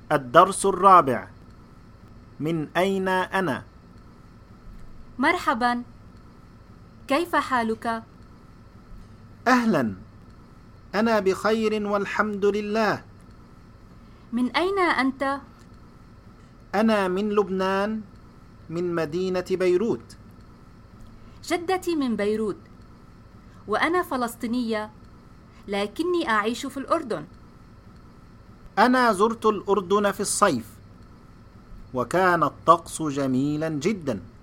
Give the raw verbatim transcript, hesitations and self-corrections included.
الدرس الرابع. من أين أنا؟ مرحبا، كيف حالك؟ أهلا، أنا بخير والحمد لله. من أين أنت؟ أنا من لبنان، من مدينة بيروت. جدتي من بيروت، وأنا فلسطينية، لكني أعيش في الأردن. أنا زرت الأردن في الصيف، وكان الطقس جميلا جدا.